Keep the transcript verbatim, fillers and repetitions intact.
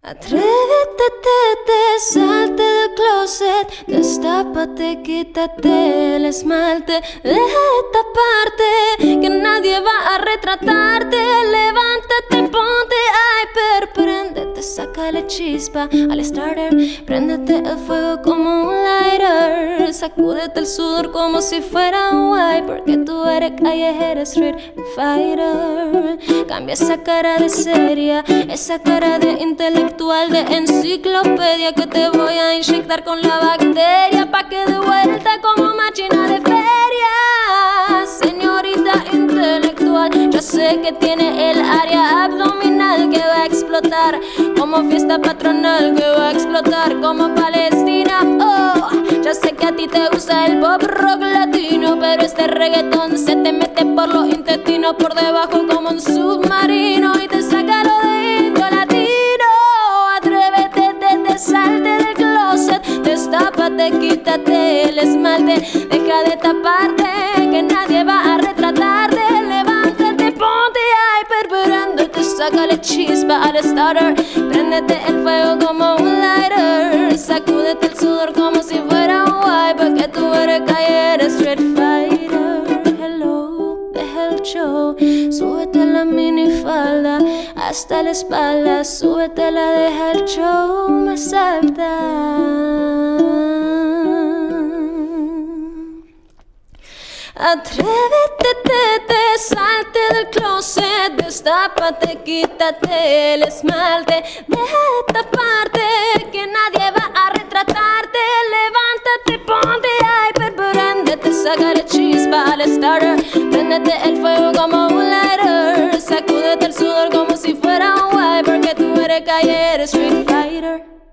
Atrévete, te, te, salte del closet, destápate, quítate el esmalte, deja de taparte, que nadie va a retratarte. Levántate, ponte hyper, préndete, sácale chispa al starter, préndete el fuego como un lighter, sacúdete el sudor como si fuera un wipe, porque tú eres callejera, street fighter. Cambia esa cara de seria, esa cara de intelectual, de enciclopedia, que te voy a inyectar con la bacteria, pa' que de vuelta como máquina de feria. Señorita intelectual, yo sé que tiene el área abdominal que va a explotar como fiesta patronal, que va a explotar como Palestina. Oh, ya sé que a ti te gusta el pop rock latino, pero este reggaetón se te mete por los intestinos, por debajo como un submarino, y te saca lo de indio latino. Atrévete, te, te, salte del closet, destápate, quítate el esmalte, deja de taparte, que nadie va a retratarte. Levántate, ponte hyper, préndete, sácale chispa al starter, préndete el fuego como un lighter, sacúdete el sudor como si fuera un wipe, porque tú eres callejera, street fighter. Hello, deja el show, súbete la minifalda hasta la espalda, súbetela, deja el show más alta. Atrévete, te, te, salte del closet, destápate, quítate el esmalte, deja de taparte, que nadie va a retratarte. Levántate, ponte hyper, préndete, sácale chispa al starter, préndete el fuego como un lighter, sacúdete el sudor como si fuera un wipe, porque tú eres callejera, street fighter.